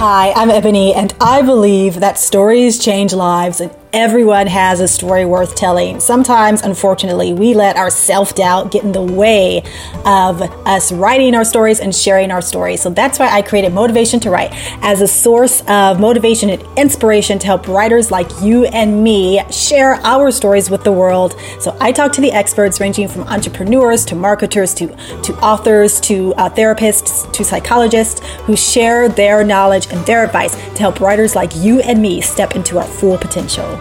Hi, I'm Ebony, and I believe that stories change lives, and everyone has a story worth telling. Sometimes, unfortunately, we let our self-doubt get in the way of us writing our stories and sharing our stories. So that's why I created Motivation to Write as a source of motivation and inspiration to help writers like you and me share our stories with the world. So I talk to the experts ranging from entrepreneurs to marketers to authors to therapists to psychologists who share their knowledge and their advice to help writers like you and me step into our full potential.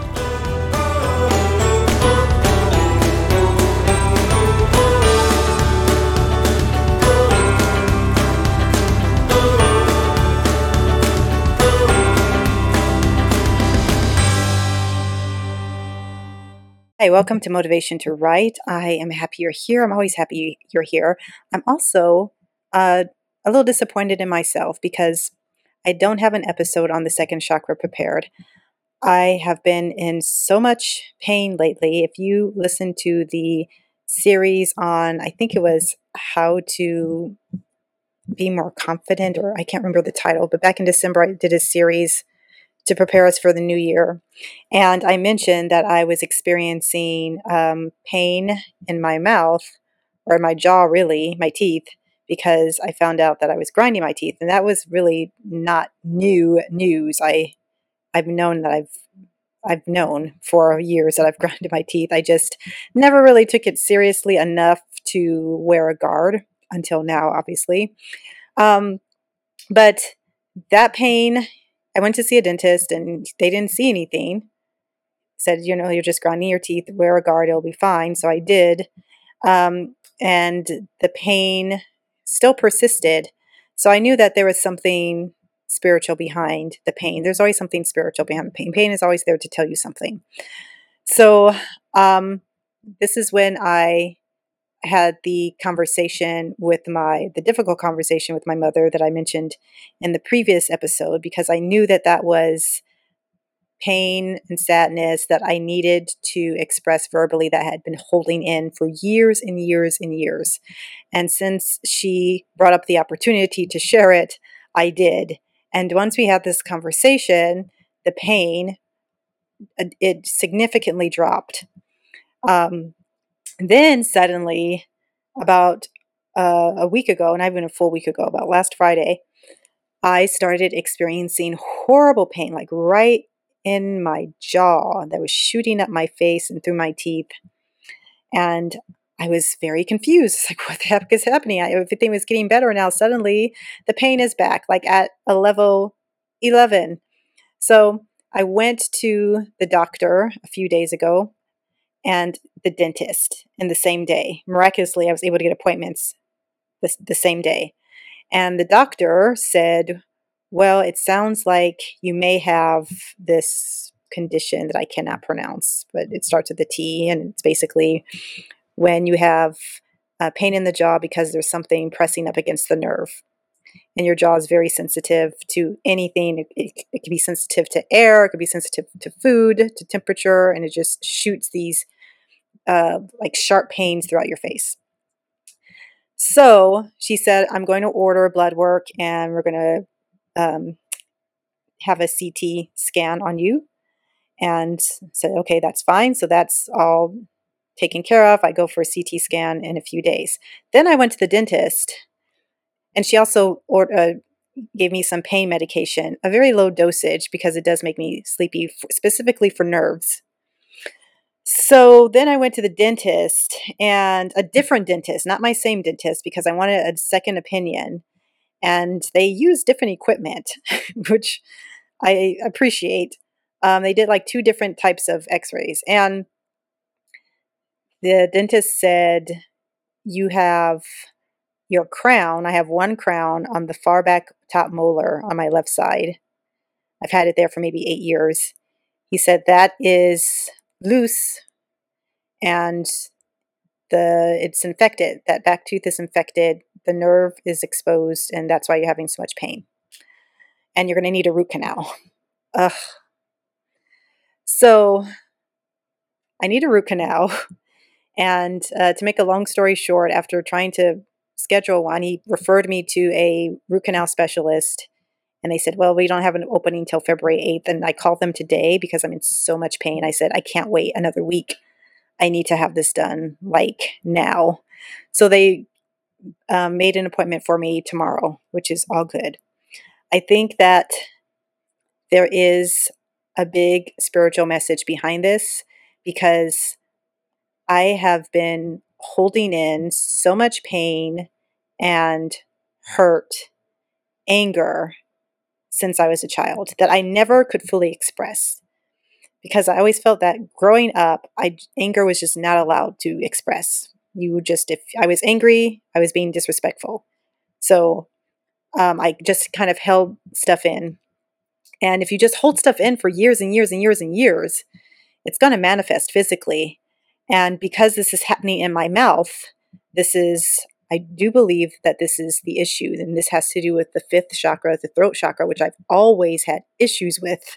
Hey, welcome to Motivation to Write. I am happy you're here. I'm always happy you're here. I'm also a little disappointed in myself because I don't have an episode on the second chakra prepared. I have been in so much pain lately. If you listen to the series on, I think it was how to be more confident, or I can't remember the title, but back in December, I did a series to prepare us for the new year. And I mentioned that I was experiencing pain in my mouth, or my jaw, really, my teeth, because I found out that I was grinding my teeth. And that was really not new news. I've known that I've known for years that I've grinded my teeth. I just never really took it seriously enough to wear a guard until now, obviously. But that pain, I went to see a dentist and they didn't see anything. Said, you're just grinding your teeth, wear a guard, it'll be fine. So I did. And the pain still persisted. So I knew that there was something spiritual behind the pain. There's always something spiritual behind the pain. Pain is always there to tell you something. So this is when I had the difficult conversation with my mother that I mentioned in the previous episode, because I knew that was pain and sadness that I needed to express verbally, that I had been holding in for years and years and years. And since she brought up the opportunity to share it, I did. And once we had this conversation, the pain, it significantly dropped. Then suddenly, about a week ago, not even a full week ago, about last Friday, I started experiencing horrible pain, like right in my jaw, that was shooting up my face and through my teeth. And I was very confused. Like, what the heck is happening? Everything was getting better. Now suddenly the pain is back, like at a level 11. So I went to the doctor a few days ago and the dentist in the same day. Miraculously, I was able to get appointments the same day. And the doctor said, well, it sounds like you may have this condition that I cannot pronounce, but it starts with a T, and it's basically when you have pain in the jaw because there's something pressing up against the nerve. And your jaw is very sensitive to anything. It can be sensitive to air, it could be sensitive to food, to temperature, and it just shoots these like sharp pains throughout your face. So she said, I'm going to order blood work and we're going to have a CT scan on you. And said, okay, that's fine. So that's all taken care of. I go for a CT scan in a few days. Then I went to the dentist and she also gave me some pain medication, a very low dosage because it does make me sleepy, specifically for nerves. So then I went to the dentist, and a different dentist, not my same dentist, because I wanted a second opinion. And they use different equipment, which I appreciate. They did like 2 different types of x-rays. And the dentist said, you have your crown. I have one crown on the far back top molar on my left side. I've had it there for maybe 8 years. He said that is loose and it's infected. That back tooth is infected. The nerve is exposed, and that's why you're having so much pain. And you're going to need a root canal. Ugh. So I need a root canal. And to make a long story short, after trying to schedule one, he referred me to a root canal specialist And they said, well, we don't have an opening until February 8th. And I called them today because I'm in so much pain. I said, I can't wait another week. I need to have this done like now. So they made an appointment for me tomorrow, which is all good. I think that there is a big spiritual message behind this because I have been holding in so much pain and hurt, anger since I was a child that I never could fully express. Because I always felt that growing up, anger was just not allowed to express. If I was angry, I was being disrespectful. So I just kind of held stuff in. And if you just hold stuff in for years and years and years and years, it's going to manifest physically. And because this is happening in my mouth, I do believe that this is the issue. And this has to do with the fifth chakra, the throat chakra, which I've always had issues with.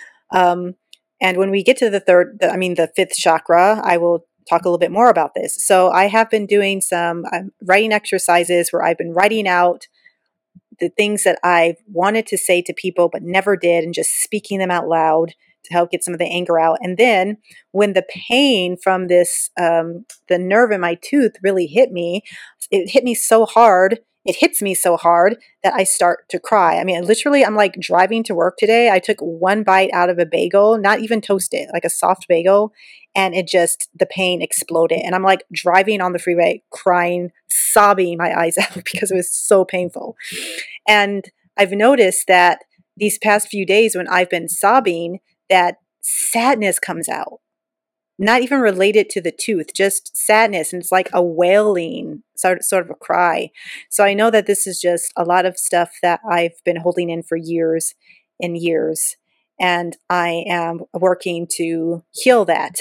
And when we get to the fifth chakra, I will talk a little bit more about this. So I have been doing some writing exercises where I've been writing out the things that I wanted to say to people but never did, and just speaking them out loud to help get some of the anger out. And then when the pain from this, the nerve in my tooth really hit me, it hit me so hard. It hits me so hard that I start to cry. I mean, literally, I'm like driving to work today. I took one bite out of a bagel, not even toasted, like a soft bagel. And the pain exploded. And I'm like driving on the freeway, crying, sobbing my eyes out because it was so painful. And I've noticed that these past few days when I've been sobbing, that sadness comes out. Not even related to the tooth, just sadness. And it's like a wailing, sort of a cry. So I know that this is just a lot of stuff that I've been holding in for years and years. And I am working to heal that.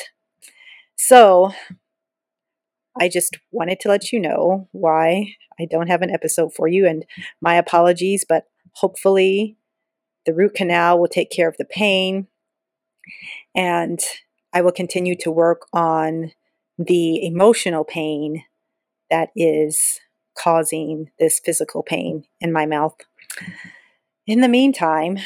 So I just wanted to let you know why I don't have an episode for you, and my apologies, but hopefully the root canal will take care of the pain, and I will continue to work on the emotional pain that is causing this physical pain in my mouth. In the meantime,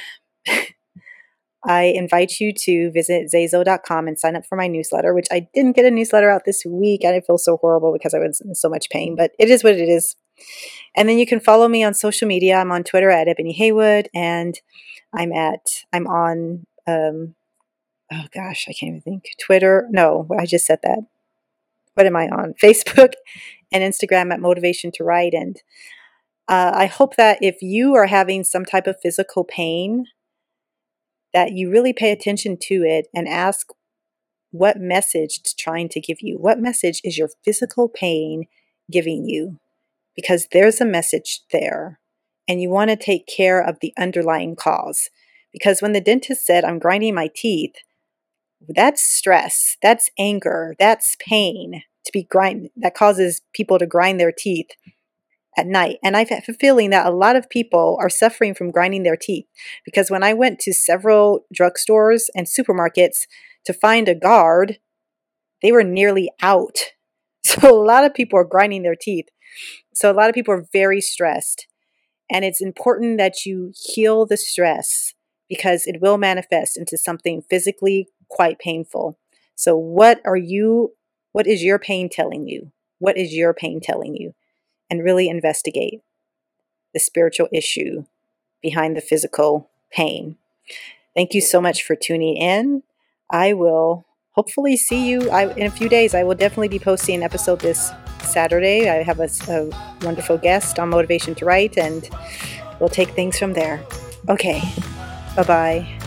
I invite you to visit Zazo.com and sign up for my newsletter, which I didn't get a newsletter out this week, and I feel so horrible because I was in so much pain, but it is what it is. And then you can follow me on social media. I'm on Twitter at Ebony Haywood, and I'm on, oh gosh, I can't even think. Twitter. No, I just said that. What am I on? Facebook and Instagram at Motivation to Write. And I hope that if you are having some type of physical pain, that you really pay attention to it and ask what message it's trying to give you. What message is your physical pain giving you? Because there's a message there, and you want to take care of the underlying cause. Because when the dentist said, I'm grinding my teeth, that's stress, that's anger, that's pain that causes people to grind their teeth at night. And I have a feeling that a lot of people are suffering from grinding their teeth, because when I went to several drugstores and supermarkets to find a guard, they were nearly out. So a lot of people are grinding their teeth. So a lot of people are very stressed. And it's important that you heal the stress, because it will manifest into something physically quite painful. So what is your pain telling you? What is your pain telling you? And really investigate the spiritual issue behind the physical pain. Thank you so much for tuning in. I will hopefully see you in a few days. I will definitely be posting an episode this Saturday. I have a wonderful guest on Motivation to Write, and we'll take things from there. Okay, bye-bye.